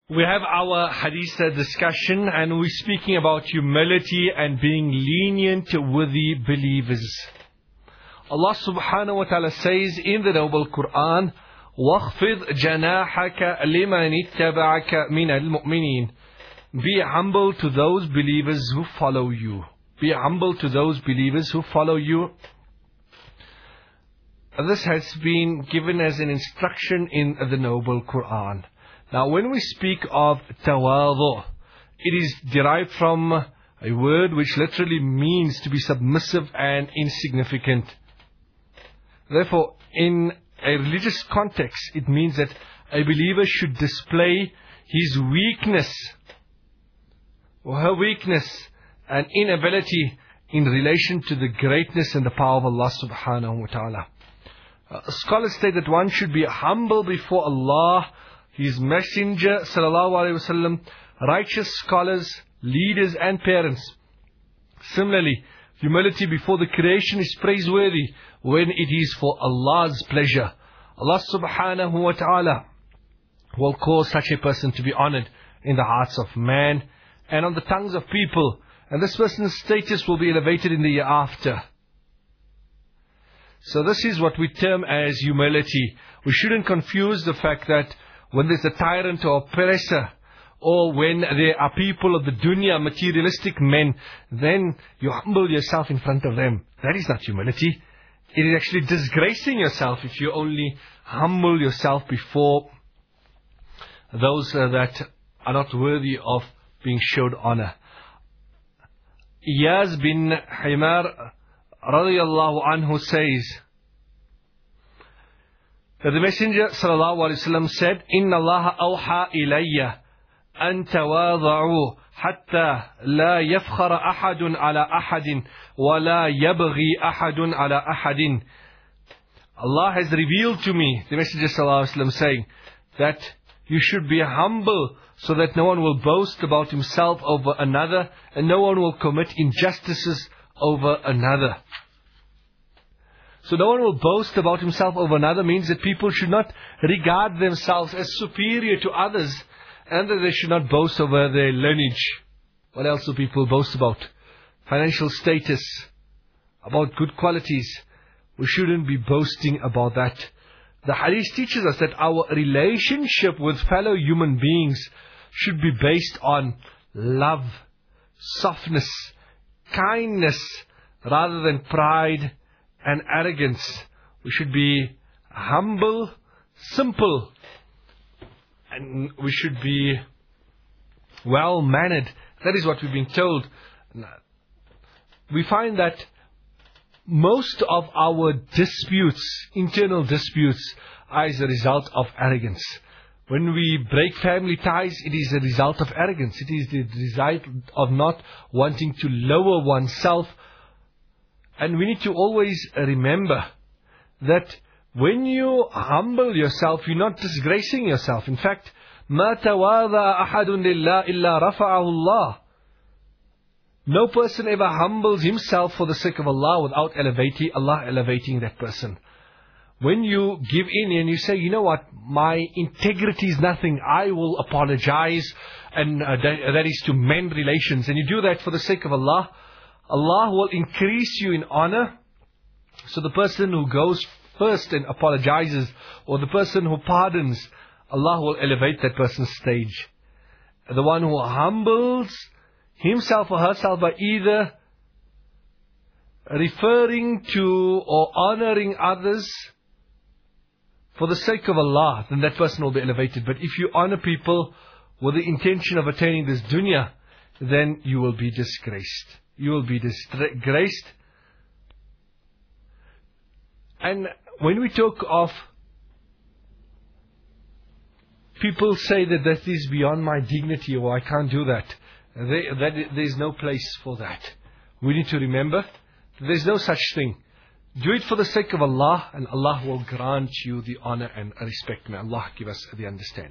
We have our hadith discussion, and we're speaking about humility and being lenient with the believers. Allah subhanahu wa ta'ala says in the noble Quran, وَاخْفِضْ جَنَاحَكَ لِمَنِ اتَّبَعَكَ مِنَ الْمُؤْمِنِينَ. Be humble to those believers who follow you. Be humble to those believers who follow you. This has been given as an instruction in the noble Quran. Now, when we speak of tawadhu, it is derived from a word which literally means to be submissive and insignificant. Therefore, in a religious context, it means that a believer should display his weakness or her weakness and inability in relation to the greatness and the power of Allah subhanahu wa ta'ala. Scholars state that one should be humble before Allah, His Messenger sallallahu alaihi wasallam, righteous scholars, leaders and parents. Similarly, humility before the creation is praiseworthy when it is for Allah's pleasure. Allah subhanahu wa ta'ala will cause such a person to be honored in the hearts of man and on the tongues of people, and this person's status will be elevated in the year after. So this is what we term as humility. We shouldn't confuse the fact that when there's a tyrant or oppressor, or when there are people of the dunya, materialistic men, then you humble yourself in front of them. That is not humility. It is actually disgracing yourself if you only humble yourself before those that are not worthy of being showed honor. Iyaz bin Himar radiyallahu anhu says that the Messenger sallallahu alaihi wasallam said, "Inna Allah awha ilayya an tawadhu hatta la yafkhara ahadun ala ahadin wa la yabghi ahadun ala ahadin." Allah has revealed to me, the Messenger sallallahu alaihi wasallam saying, that you should be humble so that no one will boast about himself over another, and no one will commit injustices over another. So no one will boast about himself over another means that people should not regard themselves as superior to others, and that they should not boast over their lineage. What else do people boast about? Financial status, about good qualities. We shouldn't be boasting about that. The hadith teaches us that our relationship with fellow human beings should be based on love, softness, kindness, rather than pride and arrogance. We should be humble, simple, and we should be well-mannered. That is what we've been told. We find that most of our disputes, internal disputes, are as a result of arrogance. When we break family ties, it is a result of arrogance. It is the result of not wanting to lower oneself. And we need to always remember that when you humble yourself, you're not disgracing yourself. In fact, مَا تَوَاضَى أَحَدٌ لِلَّهِ إِلَّا رَفَعَهُ اللَّهُ. No person ever humbles himself for the sake of Allah without Allah elevating that person. When you give in and you say, you know what, my integrity is nothing, I will apologize, and that is to mend relations, and you do that for the sake of Allah, Allah will increase you in honor. So the person who goes first and apologizes, or the person who pardons, Allah will elevate that person's stage. The one who humbles himself or herself by either referring to or honoring others for the sake of Allah, then that person will be elevated. But if you honor people with the intention of attaining this dunya, then you will be disgraced. You will be disgraced. And when we talk of people say that is beyond my dignity, or I can't do that, there's no place for that. We need to remember there's no such thing. Do it for the sake of Allah, and Allah will grant you the honor and respect. May Allah give us the understanding.